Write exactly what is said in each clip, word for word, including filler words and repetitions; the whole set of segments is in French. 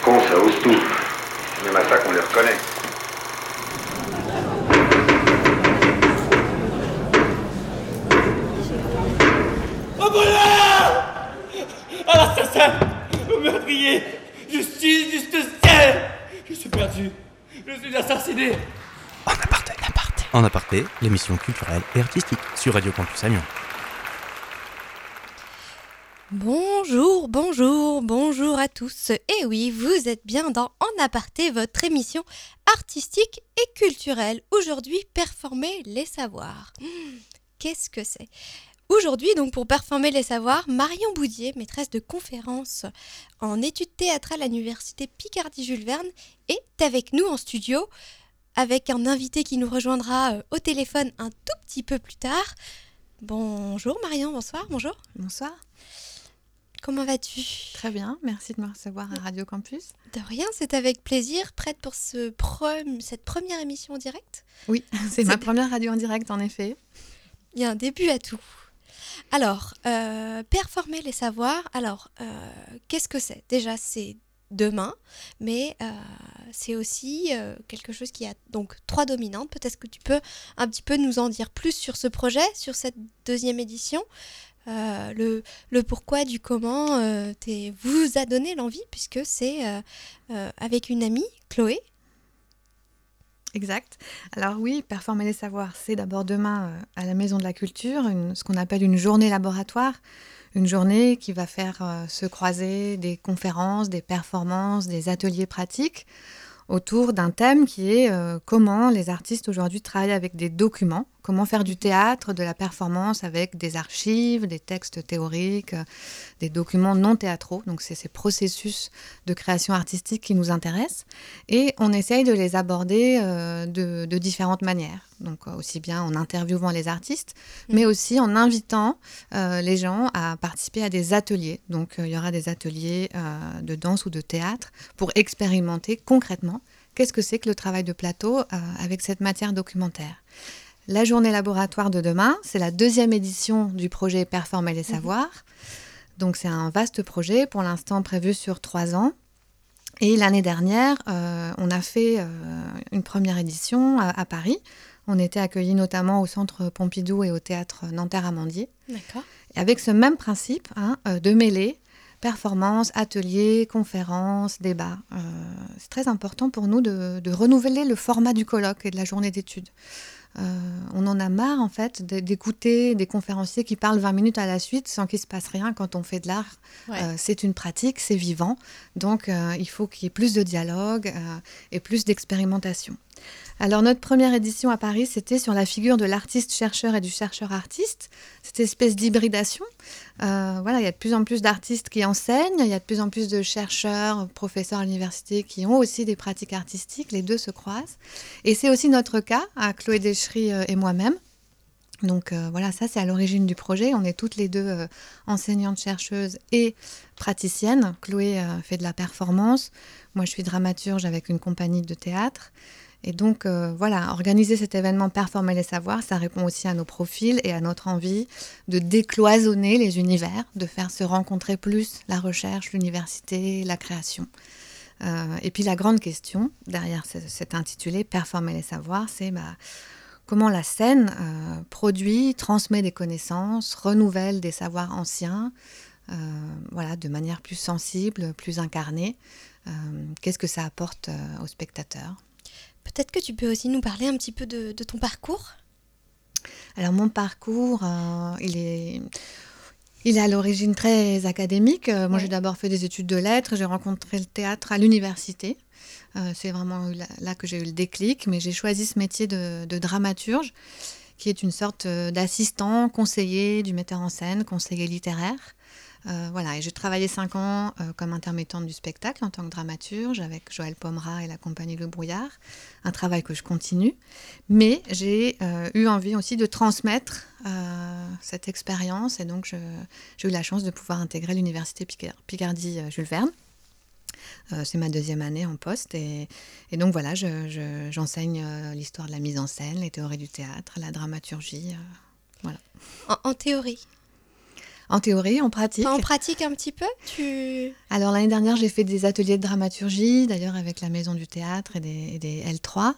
cons, ça ose tout. C'est même à ça qu'on les reconnaît. Au voleur! À l'assassin! Au meurtrier! Justice, justicier! Je suis perdu. Je suis assassiné. En aparté. aparté. En aparté, l'émission culturelle et artistique sur Radio Campus Amiens. Bonjour, bonjour, bonjour à tous. Et oui, vous êtes bien dans En aparté, votre émission artistique et culturelle. Aujourd'hui, performer les savoirs. Mmh, qu'est-ce que c'est ? Aujourd'hui, donc pour performer les savoirs, Marion Boudier, maîtresse de conférences en études théâtrales à l'université Picardie-Jules Verne, est avec nous en studio, avec un invité qui nous rejoindra au téléphone un tout petit peu plus tard. Bonjour Marion, bonsoir, bonjour. Bonsoir. Comment vas-tu ? Très bien, merci de me recevoir à Radio Campus. De rien, c'est avec plaisir. Prête pour ce pre- cette première émission en direct ? Oui, c'est, c'est ma première radio en direct en effet. Il y a un début à tout. Alors, euh, performer les savoirs, alors, euh, qu'est-ce que c'est ? Déjà, c'est demain, mais euh, c'est aussi euh, quelque chose qui a donc trois dominantes. Peut-être que tu peux un petit peu nous en dire plus sur ce projet, sur cette deuxième édition. Euh, le, le pourquoi du comment euh, vous a donné l'envie, puisque c'est euh, euh, avec une amie, Chloé. Exact. Alors oui, performer les savoirs, c'est d'abord demain euh, à la Maison de la Culture, une, ce qu'on appelle une journée laboratoire, une journée qui va faire euh, se croiser des conférences, des performances, des ateliers pratiques autour d'un thème qui est euh, comment les artistes aujourd'hui travaillent avec des documents, comment faire du théâtre, de la performance avec des archives, des textes théoriques, euh, des documents non théâtraux. Donc c'est ces processus de création artistique qui nous intéressent. Et on essaye de les aborder euh, de, de différentes manières. Donc aussi bien en interviewant les artistes, mmh. mais aussi en invitant euh, les gens à participer à des ateliers. Donc euh, il y aura des ateliers euh, de danse ou de théâtre pour expérimenter concrètement qu'est-ce que c'est que le travail de plateau euh, avec cette matière documentaire. La journée laboratoire de demain, c'est la deuxième édition du projet Performer les savoirs. Mmh. Donc c'est un vaste projet, pour l'instant prévu sur trois ans. Et l'année dernière, euh, on a fait euh, une première édition à, à Paris. On était accueillis notamment au Centre Pompidou et au Théâtre Nanterre-Amandier. D'accord. Et avec ce même principe hein, euh, de mêler performances, ateliers, conférences, débats. Euh, c'est très important pour nous de, de renouveler le format du colloque et de la journée d'études. Euh, on en a marre en fait d'écouter des conférenciers qui parlent vingt minutes à la suite sans qu'il ne se passe rien. Quand on fait de l'art, ouais. euh, c'est une pratique, c'est vivant. Donc euh, il faut qu'il y ait plus de dialogue euh, et plus d'expérimentation. Alors notre première édition à Paris, c'était sur la figure de l'artiste-chercheur et du chercheur-artiste, cette espèce d'hybridation. Euh, voilà, il y a de plus en plus d'artistes qui enseignent, il y a de plus en plus de chercheurs, professeurs à l'université qui ont aussi des pratiques artistiques, les deux se croisent. Et c'est aussi notre cas, à Chloé Deschery et moi-même. Donc euh, voilà, ça c'est à l'origine du projet. On est toutes les deux euh, enseignantes chercheuses et praticiennes. Chloé euh, fait de la performance, moi je suis dramaturge avec une compagnie de théâtre. Et donc, euh, voilà, organiser cet événement Performer les savoirs, ça répond aussi à nos profils et à notre envie de décloisonner les univers, de faire se rencontrer plus la recherche, l'université, la création. Euh, et puis la grande question, derrière cet intitulé Performer les savoirs, c'est bah, comment la scène euh, produit, transmet des connaissances, renouvelle des savoirs anciens, euh, voilà, de manière plus sensible, plus incarnée. Euh, qu'est-ce que ça apporte euh, aux spectateurs ? Peut-être que tu peux aussi nous parler un petit peu de, de ton parcours ? Alors mon parcours, euh, il, est, il est à l'origine très académique. Euh, moi ouais. j'ai d'abord fait des études de lettres, j'ai rencontré le théâtre à l'université. Euh, c'est vraiment là, là que j'ai eu le déclic, mais j'ai choisi ce métier de, de dramaturge, qui est une sorte d'assistant, conseiller du metteur en scène, conseiller littéraire. Euh, voilà, et j'ai travaillé cinq ans euh, comme intermittente du spectacle en tant que dramaturge avec Joël Pomera et la compagnie Le Brouillard, un travail que je continue. Mais j'ai euh, eu envie aussi de transmettre euh, cette expérience et donc je, j'ai eu la chance de pouvoir intégrer l'université Picardie-Jules Verne. Euh, c'est ma deuxième année en poste et, et donc voilà, je, je, j'enseigne euh, l'histoire de la mise en scène, les théories du théâtre, la dramaturgie, euh, voilà. En, en théorie ? En théorie, en pratique. En pratique un petit peu tu... Alors l'année dernière, j'ai fait des ateliers de dramaturgie, d'ailleurs avec la Maison du Théâtre et des, et des L trois.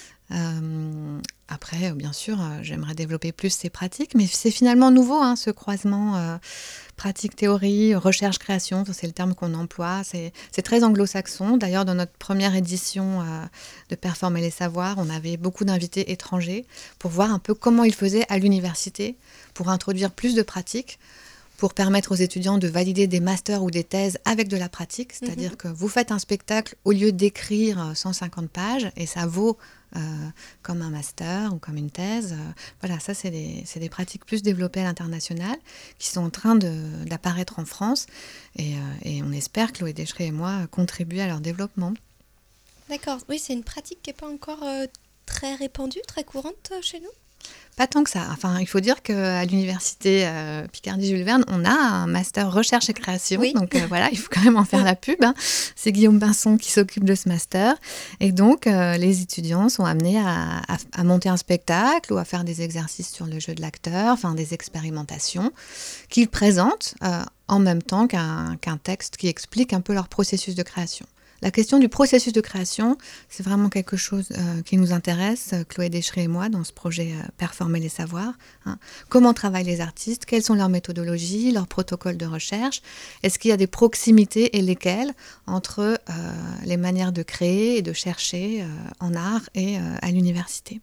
Euh, après, bien sûr, euh, j'aimerais développer plus ces pratiques, mais c'est finalement nouveau, hein, ce croisement euh, pratique-théorie, recherche-création, c'est le terme qu'on emploie. C'est, c'est très anglo-saxon. D'ailleurs, dans notre première édition euh, de Performer les savoirs, on avait beaucoup d'invités étrangers pour voir un peu comment ils faisaient à l'université pour introduire plus de pratiques, pour permettre aux étudiants de valider des masters ou des thèses avec de la pratique. C'est-à-dire mmh. que vous faites un spectacle au lieu d'écrire cent cinquante pages, et ça vaut euh, comme un master ou comme une thèse. Euh, voilà, ça, c'est des, c'est des pratiques plus développées à l'international qui sont en train de, d'apparaître en France. Et, euh, et on espère, Chloé Descheret et moi, contribuer à leur développement. D'accord. Oui, c'est une pratique qui n'est pas encore euh, très répandue, très courante euh, chez nous. Pas tant que ça. Enfin, il faut dire qu'à l'université euh, Picardie-Jules Verne, on a un master recherche et création. Oui. Donc euh, voilà, il faut quand même en faire la pub. Hein. C'est Guillaume Pinson qui s'occupe de ce master. Et donc, euh, les étudiants sont amenés à, à, à monter un spectacle ou à faire des exercices sur le jeu de l'acteur, enfin des expérimentations qu'ils présentent euh, en même temps qu'un, qu'un texte qui explique un peu leur processus de création. La question du processus de création, c'est vraiment quelque chose euh, qui nous intéresse, Chloé Descheret et moi, dans ce projet euh, Performer les savoirs. Hein. Comment travaillent les artistes? Quelles sont leurs méthodologies, leurs protocoles de recherche? Est-ce qu'il y a des proximités, et lesquelles, entre euh, les manières de créer et de chercher euh, en art et euh, à l'université?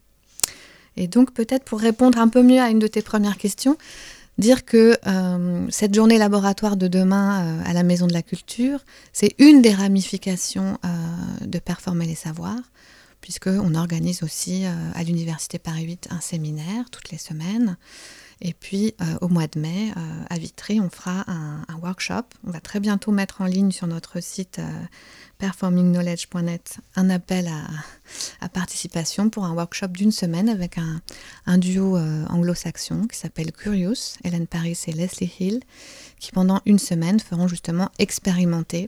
Et donc, peut-être pour répondre un peu mieux à une de tes premières questions, dire que euh, cette journée laboratoire de demain euh, à la Maison de la Culture, c'est une des ramifications euh, de Performer les savoirs, puisqu'on organise aussi euh, à l'Université Paris huit un séminaire toutes les semaines. Et puis euh, au mois de mai, euh, à Vitry, on fera un, un workshop. On va très bientôt mettre en ligne sur notre site euh, performing knowledge point net un appel à, à participation pour un workshop d'une semaine avec un, un duo euh, anglo-saxon qui s'appelle Curious, Hélène Paris et Leslie Hill, qui pendant une semaine feront justement expérimenter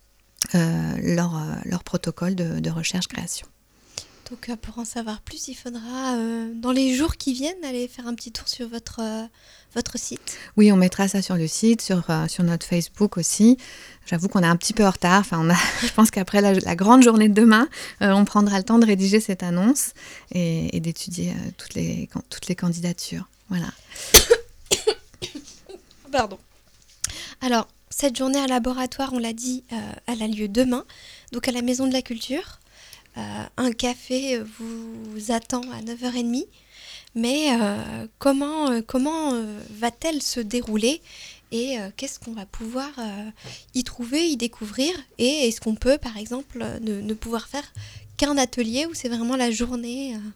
euh, leur, euh, leur protocole de, de recherche-création. Donc euh, pour en savoir plus, il faudra, euh, dans les jours qui viennent, aller faire un petit tour sur votre, euh, votre site. Oui, on mettra ça sur le site, sur, euh, sur notre Facebook aussi. J'avoue qu'on est un petit peu en retard. Enfin, on a, je pense qu'après la, la grande journée de demain, euh, on prendra le temps de rédiger cette annonce et, et d'étudier euh, toutes, les, toutes les candidatures. Voilà. Pardon. Alors, cette journée à laboratoire, on l'a dit, euh, elle a lieu demain, donc à la Maison de la Culture. Euh, un café vous attend à neuf heures trente, mais euh, comment, euh, comment euh, va-t-elle se dérouler et euh, qu'est-ce qu'on va pouvoir euh, y trouver, y découvrir, et est-ce qu'on peut par exemple ne, ne pouvoir faire qu'un atelier ou c'est vraiment la journée euh...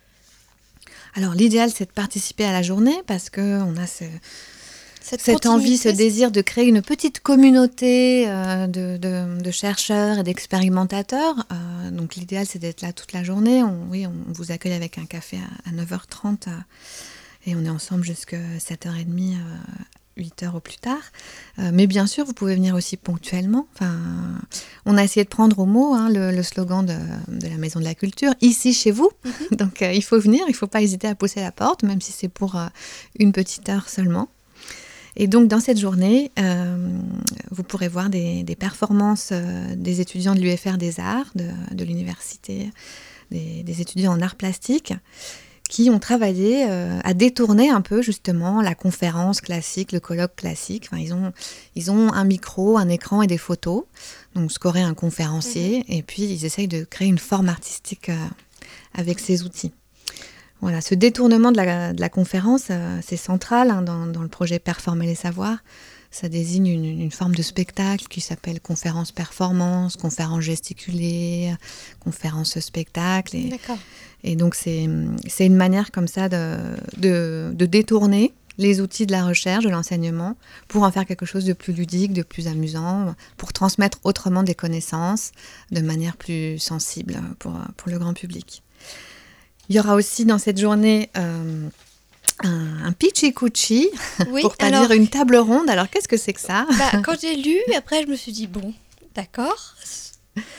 Alors l'idéal c'est de participer à la journée parce qu'on a ce... Cette, cette envie, ce désir de créer une petite communauté euh, de, de, de chercheurs et d'expérimentateurs. Euh, donc l'idéal, c'est d'être là toute la journée. On, oui, on vous accueille avec un café à, à neuf heures trente euh, et on est ensemble jusqu'à sept heures trente, euh, huit heures au plus tard. Euh, mais bien sûr, vous pouvez venir aussi ponctuellement. Enfin, on a essayé de prendre au mot hein, le, le slogan de, de la Maison de la Culture, ici chez vous. Mm-hmm. Donc euh, il faut venir, il ne faut pas hésiter à pousser la porte, même si c'est pour euh, une petite heure seulement. Et donc, dans cette journée, euh, vous pourrez voir des, des performances euh, des étudiants de l'U F R des Arts, de, de l'université, des, des étudiants en arts plastiques, qui ont travaillé euh, à détourner un peu, justement, la conférence classique, le colloque classique. Enfin, ils ont, ils ont un micro, un écran et des photos. Donc, ce qu'aurait un conférencier. Mmh. Et puis, ils essayent de créer une forme artistique euh, avec ces outils. Voilà, ce détournement de la, de la conférence, euh, c'est central hein, dans, dans le projet Performer les savoirs. Ça désigne une, une forme de spectacle qui s'appelle conférence-performance, conférence gesticulée, conférence-spectacle. Et, D'accord. Et donc, c'est, c'est une manière comme ça de, de, de détourner les outils de la recherche, de l'enseignement, pour en faire quelque chose de plus ludique, de plus amusant, pour transmettre autrement des connaissances de manière plus sensible pour, pour le grand public. Il y aura aussi dans cette journée euh, un, un pitchy-couchy, oui, pour pas alors, dire une table ronde. Alors, qu'est-ce que c'est que ça ? Bah, quand j'ai lu, après, je me suis dit, bon, d'accord.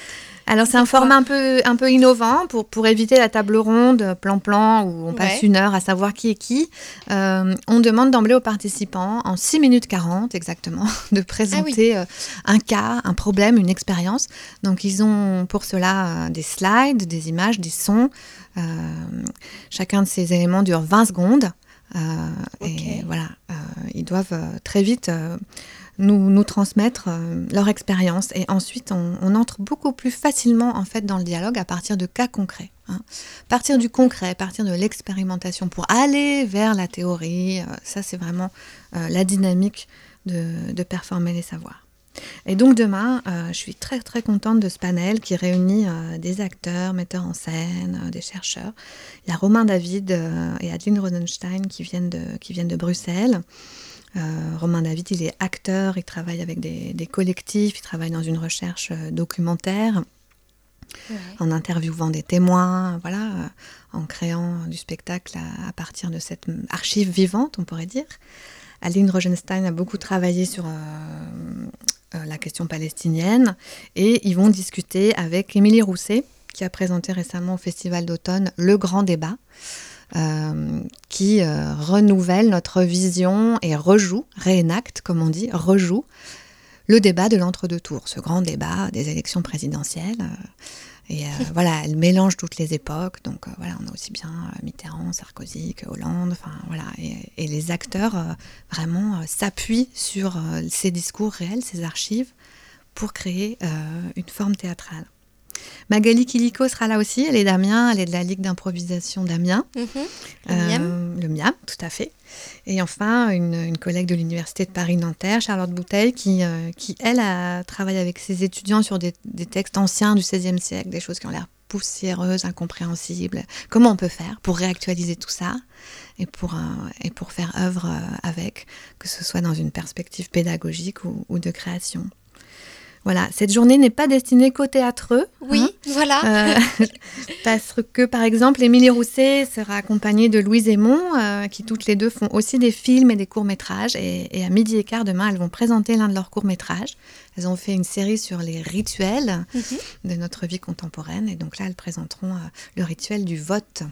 Alors c'est un quoi format un peu, un peu innovant pour, pour éviter la table ronde plan-plan où on passe Ouais. une heure à savoir qui est qui. Euh, on demande d'emblée aux participants, en six minutes quarante exactement, de présenter euh, un cas, un problème, une expérience. Donc ils ont pour cela euh, des slides, des images, des sons. Euh, chacun de ces éléments dure vingt secondes. Euh, Ok. Et voilà, euh, ils doivent euh, très vite... euh, Nous, nous transmettre euh, leur expérience et ensuite on, on entre beaucoup plus facilement en fait dans le dialogue à partir de cas concrets. Hein. Partir du concret, partir de l'expérimentation pour aller vers la théorie, euh, ça c'est vraiment euh, la dynamique de, de performer les savoirs. Et donc demain, euh, je suis très très contente de ce panel qui réunit euh, des acteurs, metteurs en scène, euh, des chercheurs. Il y a Romain David euh, et Adeline Rosenstein qui viennent de, qui viennent de Bruxelles. Euh, Romain David, il est acteur, il travaille avec des, des collectifs, il travaille dans une recherche euh, documentaire, Ouais. en interviewant des témoins, voilà, euh, en créant du spectacle à, à partir de cette archive vivante, on pourrait dire. Aline Rosenstein a beaucoup travaillé sur euh, euh, la question palestinienne et ils vont discuter avec Émilie Rousset, qui a présenté récemment au Festival d'automne Le Grand Débat. Euh, qui euh, renouvelle notre vision et rejoue, réénacte, comme on dit, rejoue le débat de l'entre-deux tours, ce grand débat des élections présidentielles. Euh, et euh, voilà, elle mélange toutes les époques. Donc euh, voilà, on a aussi bien euh, Mitterrand, Sarkozy que Hollande. Enfin voilà, et, et les acteurs euh, vraiment euh, s'appuient sur euh, ces discours réels, ces archives, pour créer euh, une forme théâtrale. Magali Kiliko sera là aussi, elle est d'Amiens, elle est de la Ligue d'improvisation d'Amiens. Mhm. Le Euh, miam. le miam, tout à fait. Et enfin, une, une collègue de l'Université de Paris-Nanterre, Charlotte Bouteille, qui, euh, qui, elle, a travaillé avec ses étudiants sur des, des textes anciens du seizième siècle, des choses qui ont l'air poussiéreuses, incompréhensibles. Comment on peut faire pour réactualiser tout ça et pour, euh, et pour faire œuvre euh, avec, que ce soit dans une perspective pédagogique ou, ou de création. Voilà, cette journée n'est pas destinée qu'au théâtreux. Oui, hein. voilà. Euh, parce que, par exemple, Émilie Rousset sera accompagnée de Louise Aymon, euh, qui toutes les deux font aussi des films et des courts-métrages. Et, et à midi et quart demain, elles vont présenter l'un de leurs courts-métrages. Elles ont fait une série sur les rituels Mhm. de notre vie contemporaine. Et donc là, elles présenteront euh, le rituel du vote.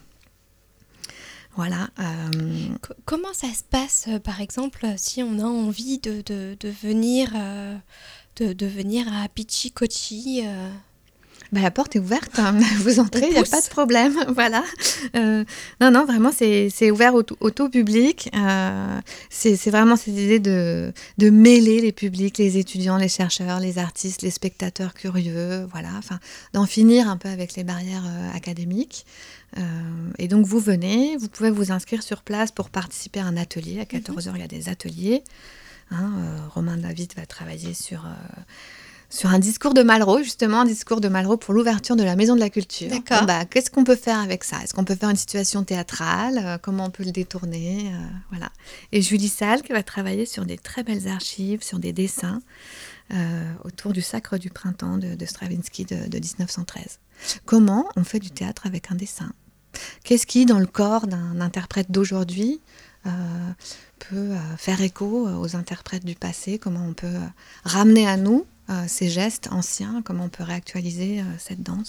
Voilà. euh, Co- Comment ça se passe, euh, par exemple, euh, si on a envie de, de, de venir, euh, de, de venir à Pichi-Kochi euh, Bah, la porte est ouverte, hein. Vous entrez, On il n'y a pousse. pas de problème. Voilà. Euh, non, non, vraiment, c'est, c'est ouvert au, tout- au tout public. Euh, c'est, c'est vraiment cette idée de, de mêler les publics, les étudiants, les chercheurs, les artistes, les spectateurs curieux, voilà. Enfin, d'en finir un peu avec les barrières euh, académiques. Euh, et donc, vous venez, vous pouvez vous inscrire sur place pour participer à un atelier. À quatorze heures, il y a des ateliers. Hein, euh, Romain David va travailler sur... euh, sur un discours de Malraux, justement, un discours de Malraux pour l'ouverture de la Maison de la Culture. D'accord. Bon, bah, qu'est-ce qu'on peut faire avec ça ? Est-ce qu'on peut faire une situation théâtrale ? Euh, Comment on peut le détourner ? Euh, Voilà. Et Julie Salk va travailler sur des très belles archives, sur des dessins euh, autour du Sacre du Printemps de, de Stravinsky de, de dix-neuf cent treize. Comment on fait du théâtre avec un dessin ? Qu'est-ce qui, dans le corps d'un interprète d'aujourd'hui, euh, peut euh, faire écho aux interprètes du passé ? Comment on peut euh, ramener à nous euh, ces gestes anciens ? Comment on peut réactualiser euh, cette danse ?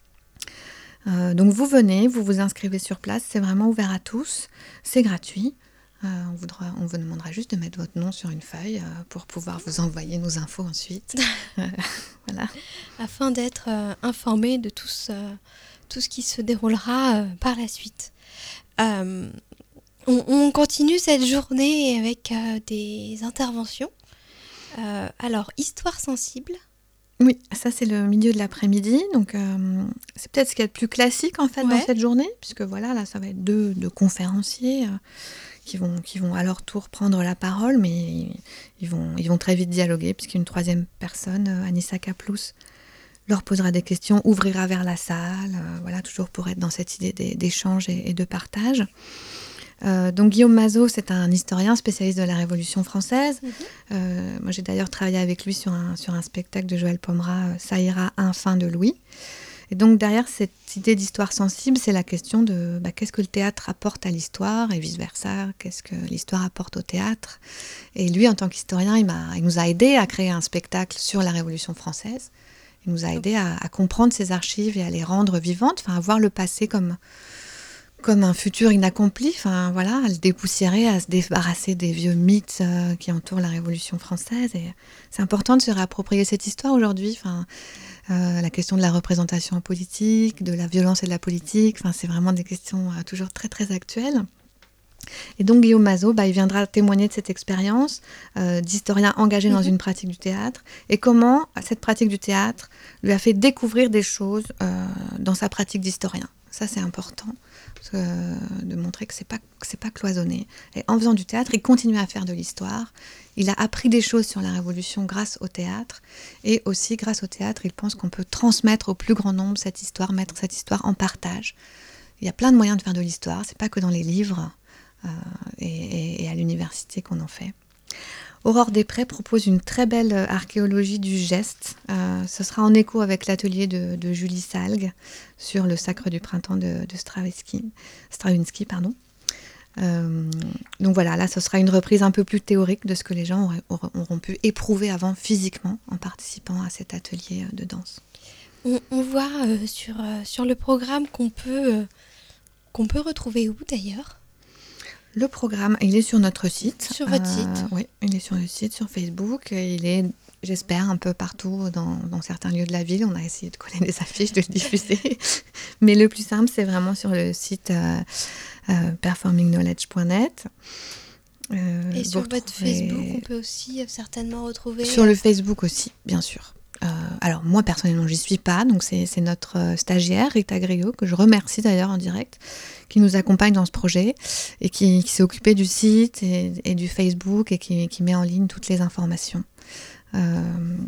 Euh, donc vous venez, vous vous inscrivez sur place, c'est vraiment ouvert à tous, c'est gratuit. Euh, on, voudra, on vous demandera juste de mettre votre nom sur une feuille euh, pour pouvoir vous envoyer nos infos ensuite. Voilà. afin d'être euh, informé de tout ce, tout ce qui se déroulera euh, par la suite. Euh, on, on continue cette journée avec euh, des interventions. Euh, alors, histoire sensible. Oui, ça c'est le milieu de l'après-midi, donc euh, c'est peut-être ce qu'il y a de plus classique en fait Ouais. dans cette journée, puisque voilà, là ça va être deux, deux conférenciers euh, qui, vont, qui vont à leur tour prendre la parole, mais ils, ils, vont, ils vont très vite dialoguer, puisqu'une troisième personne, euh, Anissa Kaplous, leur posera des questions, ouvrira vers la salle, euh, voilà, toujours pour être dans cette idée d'é- d'échange et, et de partage. Euh, donc Guillaume Mazot, c'est un historien spécialiste de la Révolution française. Mhm. Euh, moi, j'ai d'ailleurs travaillé avec lui sur un, sur un spectacle de Joël Pomera, euh, Ça ira, un fin de Louis. Et donc derrière cette idée d'histoire sensible, c'est la question de bah, qu'est-ce que le théâtre apporte à l'histoire et vice-versa, qu'est-ce que l'histoire apporte au théâtre. Et lui, en tant qu'historien, il, m'a, il nous a aidés à créer un spectacle sur la Révolution française. Il nous a aidés à, à comprendre ces archives et à les rendre vivantes, enfin, à voir le passé comme, comme un futur inaccompli, enfin, voilà, à le dépoussiérer, à se débarrasser des vieux mythes euh, qui entourent la Révolution française. Et c'est important de se réapproprier cette histoire aujourd'hui. Enfin, euh, la question de la représentation politique, de la violence et de la politique, enfin, c'est vraiment des questions euh, toujours très très actuelles. Et donc Guillaume Mazot, bah, il viendra témoigner de cette expérience euh, d'historien engagé dans mmh. une pratique du théâtre et comment cette pratique du théâtre lui a fait découvrir des choses euh, dans sa pratique d'historien. Ça, c'est important parce que, euh, de montrer que c'est pas, que c'est pas cloisonné. Et en faisant du théâtre, il continue à faire de l'histoire. Il a appris des choses sur la Révolution grâce au théâtre. Et aussi, grâce au théâtre, il pense qu'on peut transmettre au plus grand nombre cette histoire, mettre cette histoire en partage. Il y a plein de moyens de faire de l'histoire. C'est pas que dans les livres euh, et, et, et à l'université qu'on en fait. Aurore Després propose une très belle archéologie du geste. Euh, ce sera en écho avec l'atelier de, de Julie Salgue sur le Sacre du printemps de, de Stravinsky. Stravinsky pardon. Euh, donc voilà, là ce sera une reprise un peu plus théorique de ce que les gens auraient, auront, auront pu éprouver avant physiquement en participant à cet atelier de danse. On, on voit euh, sur, euh, sur le programme qu'on peut, euh, qu'on peut retrouver où d'ailleurs ? Le programme, il est sur notre site. Sur votre euh, site ? Oui, il est sur le site, sur Facebook. Il est, j'espère, un peu partout dans, dans certains lieux de la ville. On a essayé de coller des affiches, de le diffuser. Mais le plus simple, c'est vraiment sur le site euh, euh, performing knowledge point net. Euh, Et sur votre Facebook, on peut aussi euh, certainement retrouver... Sur le Facebook aussi, bien sûr. Euh, alors moi personnellement j'y suis pas, donc c'est, c'est notre euh, stagiaire Rita Griot, que je remercie d'ailleurs en direct, qui nous accompagne dans ce projet et qui, qui s'est occupée du site et, et du Facebook et qui, qui met en ligne toutes les informations. Euh,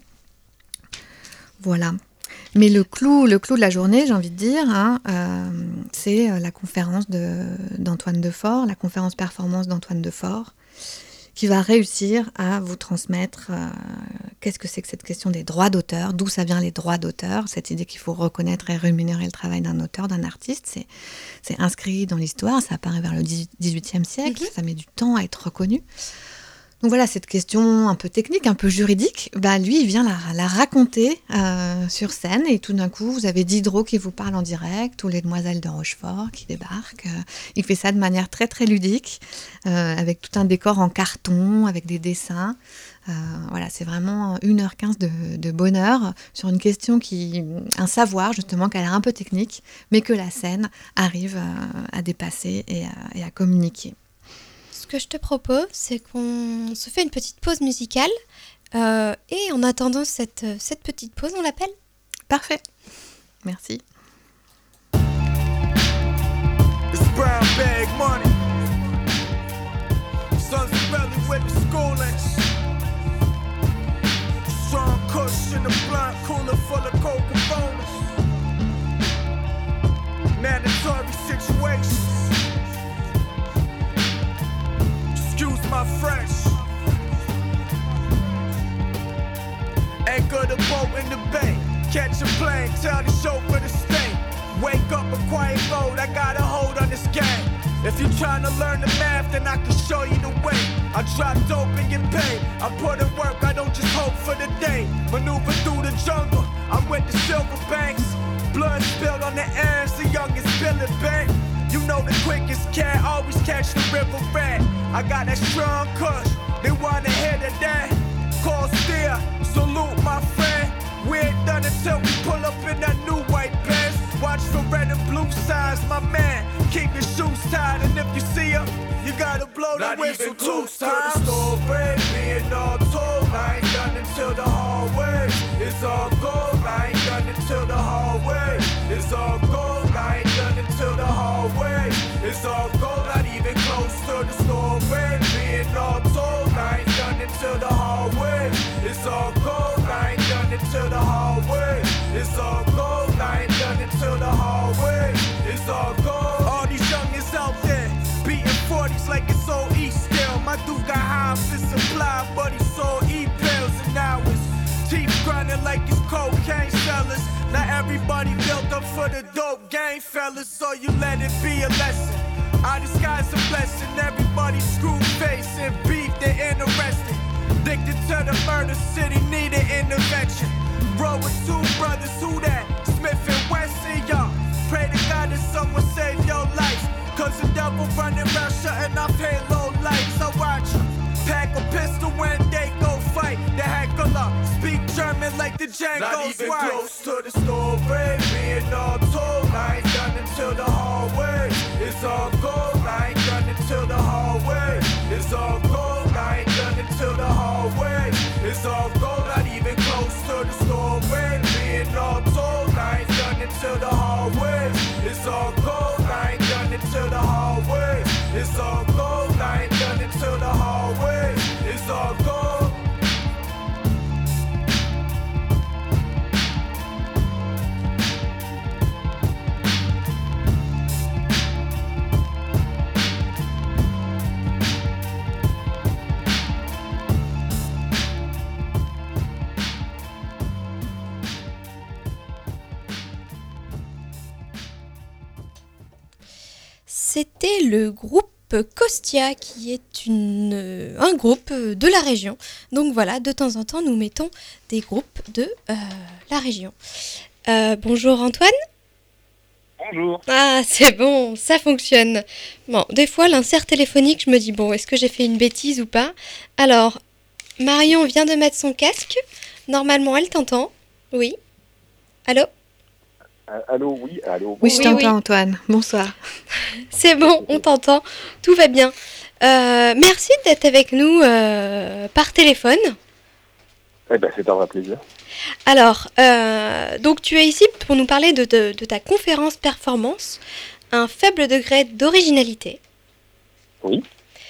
voilà. Mais le clou, le clou de la journée, j'ai envie de dire, hein, euh, c'est la conférence de, d'Antoine Defort, la conférence performance d'Antoine Defort, qui va réussir à vous transmettre euh, qu'est-ce que c'est que cette question des droits d'auteur, d'où ça vient les droits d'auteur, cette idée qu'il faut reconnaître et rémunérer le travail d'un auteur, d'un artiste, c'est, c'est inscrit dans l'histoire, ça apparaît vers le dix-huitième siècle, mm-hmm. ça met du temps à être reconnu. Donc voilà, cette question un peu technique, un peu juridique, bah lui, il vient la, la raconter euh, sur scène et tout d'un coup, vous avez Diderot qui vous parle en direct, ou les demoiselles de Rochefort qui débarquent. Euh, il fait ça de manière très très ludique, euh, avec tout un décor en carton, avec des dessins. Euh, voilà, c'est vraiment une heure quinze de, de bonheur sur une question qui, un savoir justement qui a l'air un peu technique, mais que la scène arrive euh, à dépasser et à, et à communiquer. Ce que je te propose, c'est qu'on se fait une petite pause musicale euh, et en attendant cette, cette petite pause, on l'appelle ? Parfait. Merci. It's brown bag money. Sons of belly with the schooling. Strong kush in the blunt cooler full of cold components. Mandatory situations. Excuse my French. Anchor the boat in the bay. Catch a plane, tell the chauffeur to stay. Wake up a quiet road, I got a hold on this game. If you tryna learn the math, then I can show you the way. I drop dope and get paid. I put in work, I don't just hope for the day. Maneuver through the jungle, I'm with the silver banks. Blood spilled on the air, it's the youngest Billy Bank. You know the quickest cat always catch the river rat. I got that strong kush, they wanna hear the that. Call steer, salute my friend. We ain't done until we pull up in that new white Benz. Watch for red and blue signs, my man. Keep your shoes tied, and if you see her, you gotta blow the Not whistle two times. Not even close to the store, being all told. I ain't done until the hallway. It's all gold. I ain't done until the hallway. It's all gold. I ain't done until the hallway. It's all gold. Not even close to the store, being all told. I ain't done until the hallway. It's all gold. I ain't done until the hallway. It's all gold. I ain't done until the hallway. It's all gold. All these youngins out there beating forties like it's all East still. My dude got high off his supply, but he sold e-pills and now his teeth grinding like it's cocaine sellers. Not everybody built up for the dope game, fellas, so you let it be a lesson. Our disguise a blessing. Everybody screw face and beef, they're interested. Addicted to the murder city, need an intervention. Roll down with two brothers, who that? Smith and Wesson, y'all. Pray to God that someone save your life. Cause the devil running around shutting off halo lights. I watch you pack a pistol when they go fight. The heckler speak German like the Django's Not even wife. close to the story, being all told. I ain't done until the hallway. It's all gold, I ain't done until the hallway. It's all gold, I ain't done until the hallway. It's all gold, not even close to the story, being all told. I ain't done until the hallway. It's all gold, I ain't done until the hallway. It's all gold, I ain't done until the hallway. It's all gold. C'était le groupe Kostia qui est une, euh, un groupe de la région. Donc voilà, de temps en temps, nous mettons des groupes de euh, la région. Euh, bonjour Antoine. Bonjour. Ah, c'est bon, ça fonctionne. Bon, des fois, l'insert téléphonique, je me dis, bon, est-ce que j'ai fait une bêtise ou pas? Alors, Marion vient de mettre son casque. Normalement, elle t'entend. Oui. Allô? Euh, allô, oui, allô. Oui, je Oui, t'entends, oui. Antoine. Bonsoir. C'est bon, on t'entend. Tout va bien. Euh, merci d'être avec nous euh, par téléphone. Eh ben, c'est un vrai plaisir. Alors, euh, donc tu es ici pour nous parler de, de, de ta conférence performance, un faible degré d'originalité. Oui.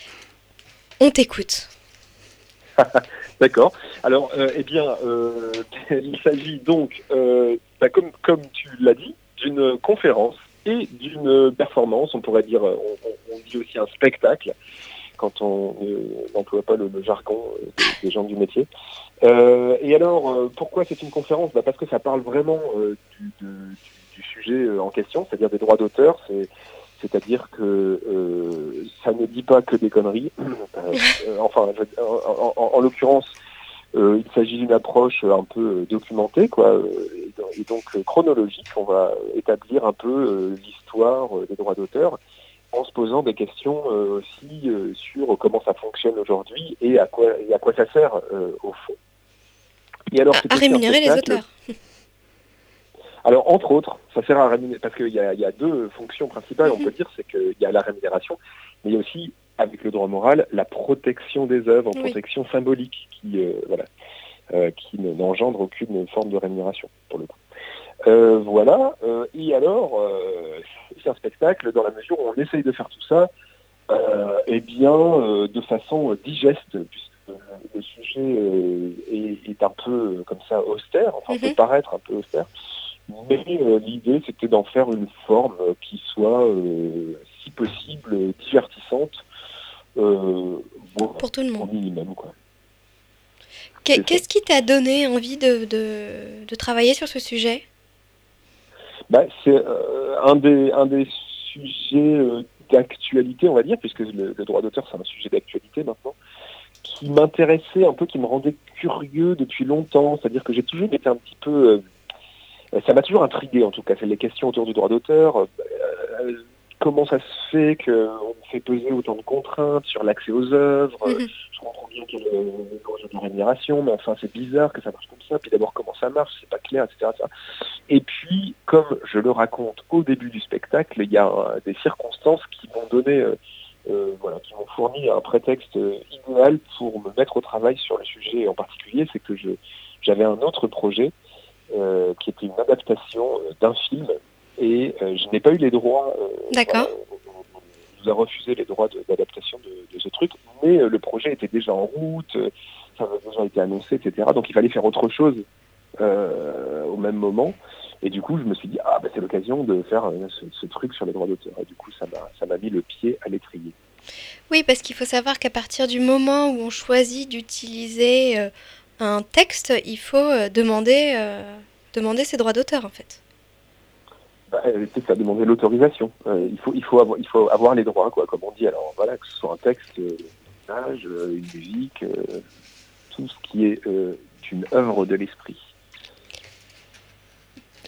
On t'écoute. D'accord. Alors, euh, eh bien, euh, il s'agit donc, euh, bah, comme, comme tu l'as dit, d'une conférence et d'une performance. On pourrait dire, on, on, on dit aussi un spectacle, quand on n'emploie pas le, le jargon des, des gens du métier. Euh, et alors, euh, pourquoi c'est une conférence? Bah, parce que ça parle vraiment euh, du, de, du, du sujet en question, c'est-à-dire des droits d'auteur. C'est, c'est-à-dire que euh, ça ne dit pas que des conneries. Euh, enfin, je, en, en, en l'occurrence, euh, il s'agit d'une approche un peu documentée, quoi, et donc chronologique. On va établir un peu euh, l'histoire des droits d'auteur, en se posant des questions euh, aussi euh, sur comment ça fonctionne aujourd'hui et à quoi, et à quoi ça sert euh, au fond. Et alors, À, à rémunérer les auteurs. Alors, entre autres, ça sert à rémunérer, parce qu'il y a, il y a deux fonctions principales, on peut dire, c'est qu'il y a la rémunération, mais il y a aussi, avec le droit moral, la protection des œuvres, Oui. protection symbolique, qui, euh, voilà, euh, qui ne- n'engendre aucune forme de rémunération, pour le coup. Euh, voilà, euh, et alors, euh, c'est un spectacle dans la mesure où on essaye de faire tout ça, euh, eh bien, euh, de façon euh, digeste, puisque euh, le sujet euh, est, est un peu euh, comme ça austère, enfin, Mhm. peut paraître un peu austère, mais euh, l'idée c'était d'en faire une forme euh, qui soit, euh, si possible, euh, divertissante, euh, voire Pour tout le au monde. minimum, quoi. Qu'est- C'est ça. Qu'est-ce qui t'a donné envie de, de, de travailler sur ce sujet? Bah, c'est euh, un des un des sujets euh, d'actualité, on va dire, puisque le, le droit d'auteur c'est un sujet d'actualité maintenant, qui m'intéressait un peu, qui me rendait curieux depuis longtemps. C'est-à-dire que j'ai toujours été un petit peu, euh, ça m'a toujours intrigué en tout cas, c'est les questions autour du droit d'auteur. Euh, comment ça se fait qu'on fait peser autant de contraintes sur l'accès aux œuvres? Mhm. Je comprends bien qu'il y a le projet de rémunération, mais enfin c'est bizarre que ça marche comme ça. Puis d'abord comment ça marche, c'est pas clair, et cetera, et cetera. Et puis, comme je le raconte au début du spectacle, il y a euh, des circonstances qui m'ont donné, euh, euh, voilà, qui m'ont fourni un prétexte euh, idéal pour me mettre au travail sur le sujet en particulier. C'est que je j'avais un autre projet euh, qui était une adaptation euh, d'un film, et euh, je n'ai pas eu les droits. euh, D'accord. voilà, on- on- on nous a refusé les droits de- d'adaptation de, de ce truc, mais euh, le projet était déjà en route, euh, ça avait déjà été annoncé, et cetera. Donc il fallait faire autre chose euh, au même moment. Et du coup, je me suis dit, ah, bah, c'est l'occasion de faire euh, ce, ce truc sur les droits d'auteur. Et du coup, ça m'a, ça m'a mis le pied à l'étrier. Oui, parce qu'il faut savoir qu'à partir du moment où on choisit d'utiliser euh, un texte, il faut euh, demander, euh, demander ses droits d'auteur, en fait. Bah, euh, c'est ça, demander l'autorisation. Euh, il faut, il faut avoir, il faut avoir les droits, quoi, comme on dit. Alors voilà, que ce soit un texte, euh, une image, euh, une musique, euh, tout ce qui est euh, une œuvre de l'esprit.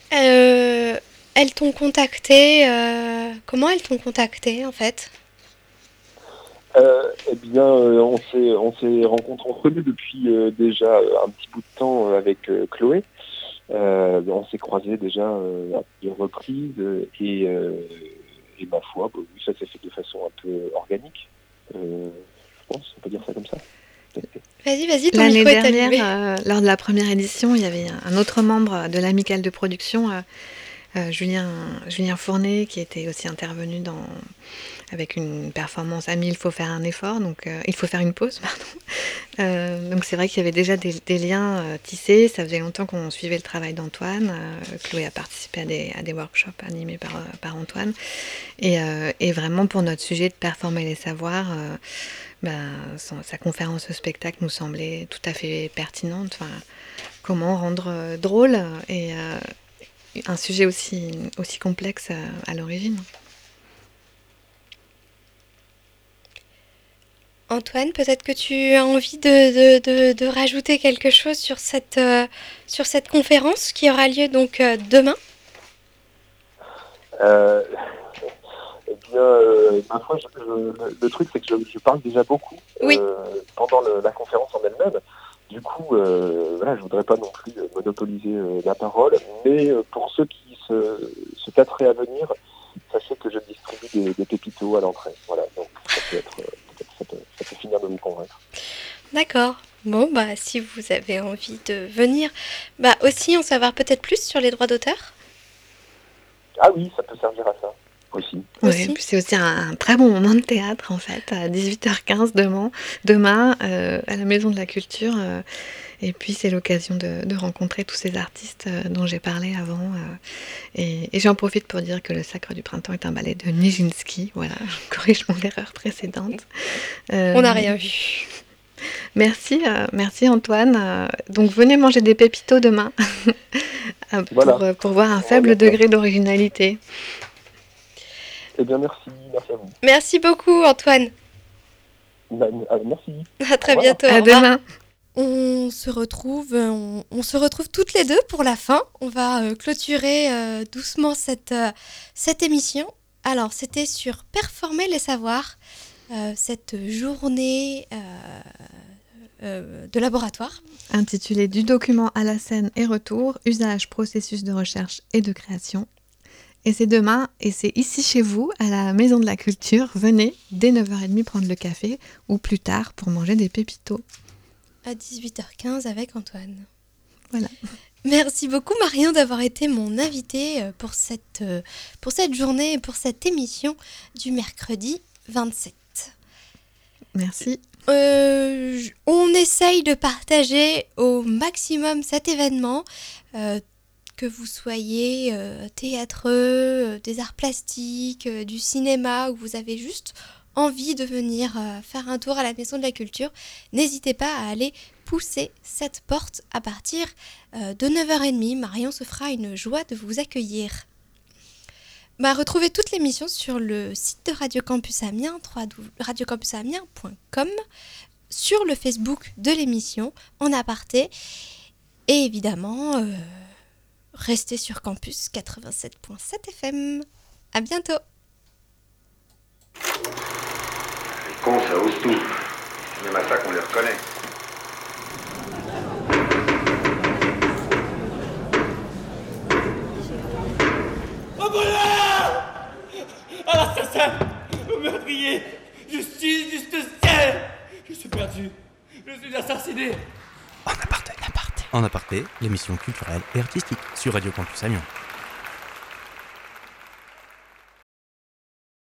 Euh, elles t'ont contacté. Euh, comment elles t'ont contacté en fait? Euh, eh bien, euh, on s'est on s'est rencontrés entre nous depuis euh, déjà un petit bout de temps euh, avec euh, Chloé. Euh, on s'est croisés déjà euh, à plusieurs reprises euh, et, euh, et ma foi, bah, oui, ça s'est fait de façon un peu organique. Euh, je pense, on peut dire ça comme ça. Vas-y, vas-y, ton L'année micro est dernière, allumé. euh, lors de la première édition, il y avait un, un autre membre de l'amicale de production, euh, euh, Julien, Julien Fournet, qui était aussi intervenu dans, avec une performance Ami, il faut faire un effort, donc euh, il faut faire une pause, pardon. Euh, donc c'est vrai qu'il y avait déjà des, des liens euh, tissés, ça faisait longtemps qu'on suivait le travail d'Antoine. Euh, Chloé a participé à des, à des workshops animés par, euh, par Antoine. Et, euh, et vraiment pour notre sujet de performer les savoirs, euh, ben, son, sa conférence au spectacle nous semblait tout à fait pertinente. Enfin, comment rendre euh, drôle et euh, un sujet aussi, aussi complexe à, à l'origine. Antoine, peut-être que tu as envie de, de, de, de rajouter quelque chose sur cette, euh, sur cette conférence qui aura lieu donc euh, demain. Euh, eh bien, euh, ma foi, je, je, le truc, c'est que je, je parle déjà beaucoup Oui. euh, pendant le, la conférence en elle-même. Du coup, euh, voilà, je voudrais pas non plus monopoliser euh, la parole, mais euh, pour ceux qui se, se tâteraient à venir, sachez que je distribue des, des pépitos à l'entrée. Voilà, donc ça peut être, peut-être, ça peut, ça peut finir de vous convaincre. D'accord. Bon, bah, si vous avez envie de venir, bah, aussi en savoir peut-être plus sur les droits d'auteur. Ah oui, ça peut servir à ça aussi. Oui, Aussi. puis c'est aussi un, un très bon moment de théâtre en fait, à dix-huit heures quinze demain, demain euh, à la Maison de la Culture. Euh, et puis c'est l'occasion de, de rencontrer tous ces artistes euh, dont j'ai parlé avant. Euh, et et j'en profite pour dire que Le Sacre du Printemps est un ballet de Nijinsky. Voilà, je corrige mon erreur précédente. Euh, On n'a rien vu. Merci, euh, merci Antoine. Euh, donc venez manger des pépitos demain euh, pour, Voilà. euh, pour voir un faible d'accord. degré d'originalité. Eh bien, merci, merci à vous. Merci beaucoup, Antoine. Bah, ah, merci. À très Au revoir. bientôt. À au revoir. demain. On se retrouve, on, on se retrouve toutes les deux pour la fin. On va euh, clôturer euh, doucement cette, euh, cette émission. Alors, c'était sur Performer les savoirs, euh, cette journée euh, euh, de laboratoire. Intitulé Du document à la scène et retour, usage, processus de recherche et de création. Et c'est demain, et c'est ici chez vous, à la Maison de la Culture. Venez dès neuf heures trente prendre le café, ou plus tard pour manger des pépitos. À dix-huit heures quinze avec Antoine. Voilà. Merci beaucoup Marion d'avoir été mon invitée euh, pour cette, euh, pour cette journée et pour cette émission du mercredi vingt-sept. Merci. Euh, j- on essaye de partager au maximum cet événement, euh, que vous soyez euh, théâtreux, euh, des arts plastiques, euh, du cinéma, ou vous avez juste envie de venir euh, faire un tour à la Maison de la Culture, n'hésitez pas à aller pousser cette porte à partir euh, de neuf heures trente. Marion se fera une joie de vous accueillir. Bah, retrouvez toute l'émission sur le site de Radio Campus Amiens, w w w point radio campus amiens point com, sur le Facebook de l'émission, en aparté, et évidemment, euh, restez sur Campus quatre-vingt-sept point sept F M. À bientôt. Les cons, ça ose tout. C'est même à ça qu'on les reconnaît. Au voleur! À l'assassin! Au meurtrier! Justice, justicier! Je suis perdu. Je suis assassiné. En aparté, en aparté, l'émission culturelle et artistique sur Radio Campus Amiens.